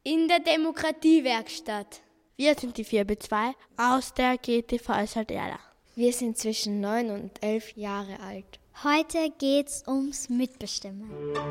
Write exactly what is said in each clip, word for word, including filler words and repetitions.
in der Demokratiewerkstatt. Wir sind die vier B zwei aus der G T V Salzerla. Wir sind zwischen neun und elf Jahre alt. Heute geht's ums Mitbestimmen.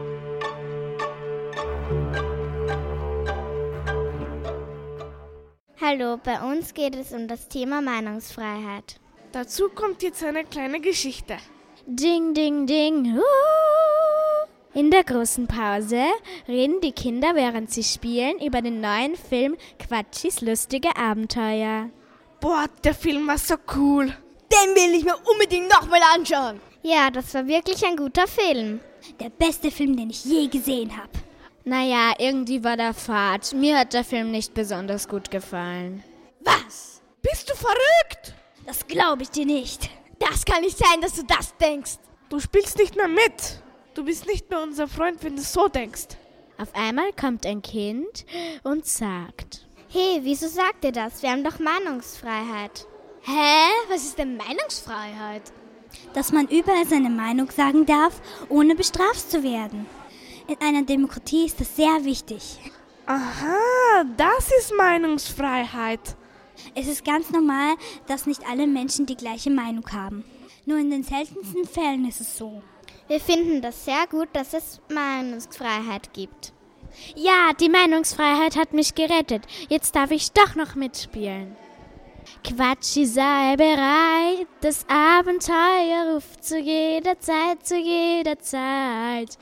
Hallo, bei uns geht es um das Thema Meinungsfreiheit. Dazu kommt jetzt eine kleine Geschichte. Ding, ding, ding. In der großen Pause reden die Kinder, während sie spielen, über den neuen Film Quatschis lustige Abenteuer. Boah, der Film war so cool. Den will ich mir unbedingt nochmal anschauen. Ja, das war wirklich ein guter Film. Der beste Film, den ich je gesehen habe. Naja, irgendwie war der Fahrt. Mir hat der Film nicht besonders gut gefallen. Was? Bist du verrückt? Das glaube ich dir nicht. Das kann nicht sein, dass du das denkst. Du spielst nicht mehr mit. Du bist nicht mehr unser Freund, wenn du so denkst. Auf einmal kommt ein Kind und sagt: Hey, wieso sagt ihr das? Wir haben doch Meinungsfreiheit. Hä? Was ist denn Meinungsfreiheit? Dass man überall seine Meinung sagen darf, ohne bestraft zu werden. In einer Demokratie ist das sehr wichtig. Aha, das ist Meinungsfreiheit. Es ist ganz normal, dass nicht alle Menschen die gleiche Meinung haben. Nur in den seltensten Fällen ist es so. Wir finden das sehr gut, dass es Meinungsfreiheit gibt. Ja, die Meinungsfreiheit hat mich gerettet. Jetzt darf ich doch noch mitspielen. Quatschi sei bereit, das Abenteuer ruft zu jeder Zeit, zu jeder Zeit.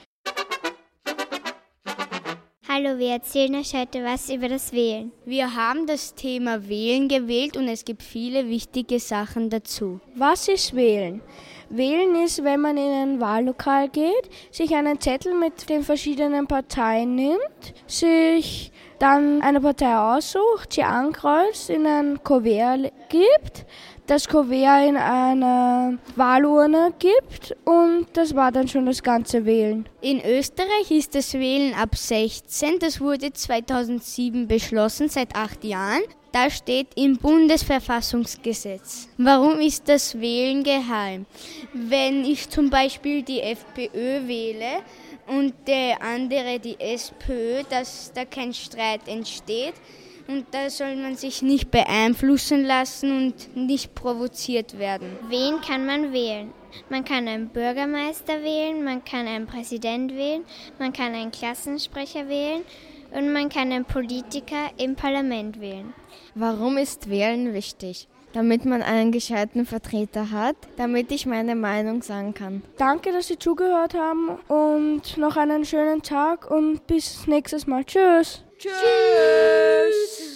Hallo, wir erzählen euch heute was über das Wählen. Wir haben das Thema Wählen gewählt und es gibt viele wichtige Sachen dazu. Was ist Wählen? Wählen ist, wenn man in ein Wahllokal geht, sich einen Zettel mit den verschiedenen Parteien nimmt, sich dann eine Partei aussucht, sie ankreuzt, in ein Kuvert gibt, das Kuvert in eine Wahlurne gibt und das war dann schon das ganze Wählen. In Österreich ist das Wählen ab sechzehn, das wurde zweitausendsieben beschlossen, seit acht Jahren. Da steht im Bundesverfassungsgesetz. Warum ist das Wählen geheim? Wenn ich zum Beispiel die FPÖ wähle und der andere die SPÖ, dass da kein Streit entsteht, und da soll man sich nicht beeinflussen lassen und nicht provoziert werden. Wen kann man wählen? Man kann einen Bürgermeister wählen, man kann einen Präsident wählen, man kann einen Klassensprecher wählen und man kann einen Politiker im Parlament wählen. Warum ist Wählen wichtig? Damit man einen gescheiten Vertreter hat, damit ich meine Meinung sagen kann. Danke, dass Sie zugehört haben und noch einen schönen Tag und bis nächstes Mal. Tschüss. Tschüss.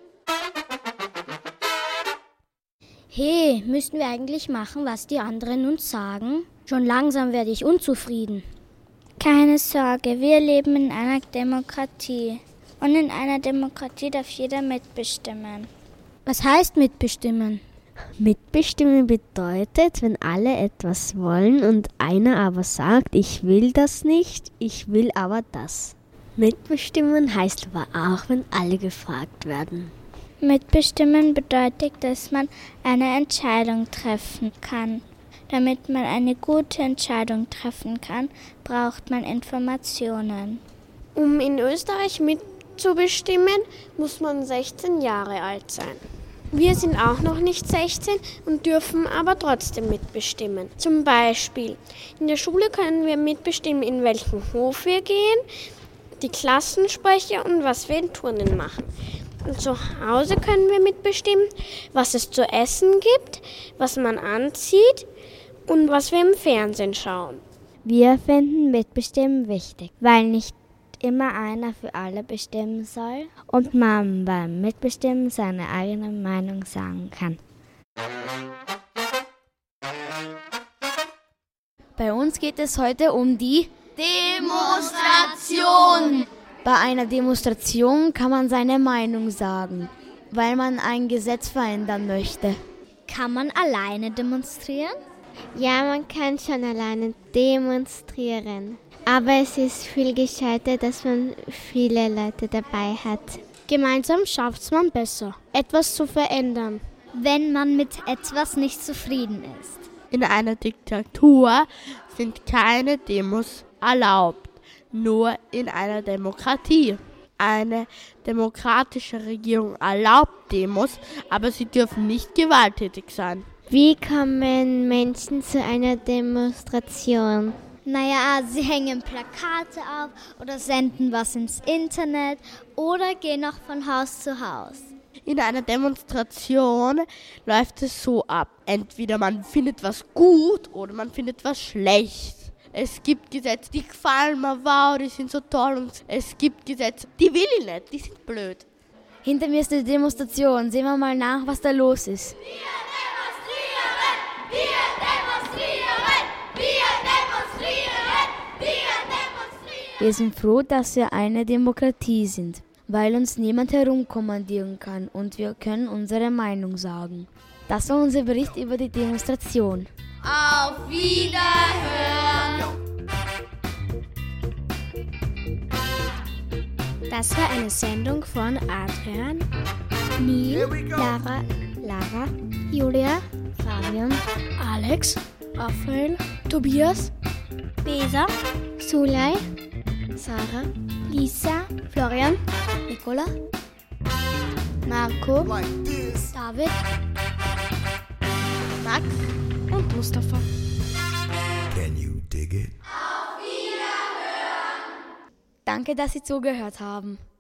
Hey, müssen wir eigentlich machen, was die anderen uns sagen? Schon langsam werde ich unzufrieden. Keine Sorge, wir leben in einer Demokratie. Und in einer Demokratie darf jeder mitbestimmen. Was heißt mitbestimmen? Mitbestimmen bedeutet, wenn alle etwas wollen und einer aber sagt, ich will das nicht, ich will aber das. Mitbestimmen heißt aber auch, wenn alle gefragt werden. Mitbestimmen bedeutet, dass man eine Entscheidung treffen kann. Damit man eine gute Entscheidung treffen kann, braucht man Informationen. Um in Österreich mitzubestimmen, muss man sechzehn Jahre alt sein. Wir sind auch noch nicht sechzehn und dürfen aber trotzdem mitbestimmen. Zum Beispiel, in der Schule können wir mitbestimmen, in welchen Hof wir gehen, die Klassensprecher und was wir in Turnen machen. Und zu Hause können wir mitbestimmen, was es zu essen gibt, was man anzieht und was wir im Fernsehen schauen. Wir finden Mitbestimmen wichtig, weil nicht immer einer für alle bestimmen soll und man beim Mitbestimmen seine eigene Meinung sagen kann. Bei uns geht es heute um die Demonstration. Bei einer Demonstration kann man seine Meinung sagen, weil man ein Gesetz verändern möchte. Kann man alleine demonstrieren? Ja, man kann schon alleine demonstrieren. Aber es ist viel gescheiter, dass man viele Leute dabei hat. Gemeinsam schafft man besser, etwas zu verändern, wenn man mit etwas nicht zufrieden ist. In einer Diktatur sind keine Demos erlaubt, nur in einer Demokratie. Eine demokratische Regierung erlaubt Demos, aber sie dürfen nicht gewalttätig sein. Wie kommen Menschen zu einer Demonstration? Naja, sie hängen Plakate auf oder senden was ins Internet oder gehen auch von Haus zu Haus. In einer Demonstration läuft es so ab. Entweder man findet was gut oder man findet was schlecht. Es gibt Gesetze, die gefallen mir, wow, die sind so toll. Und es gibt Gesetze, die will ich nicht, die sind blöd. Hinter mir ist eine Demonstration. Sehen wir mal nach, was da los ist. Wir demonstrieren! Wir demonstrieren! Wir demonstrieren! Wir demonstrieren! Wir sind froh, dass wir eine Demokratie sind, weil uns niemand herumkommandieren kann und wir können unsere Meinung sagen. Das war unser Bericht über die Demonstration. Auf Wiederhören! Das war eine Sendung von Adrian, Neil, Lara, Lara, Julia, Fabian, Alex, Raphael, Tobias, Besa, Sulay, Sarah, Lisa, Florian, Nicola, Marco, David, Max und Mustafa. Can you dig it? Danke, dass Sie zugehört haben.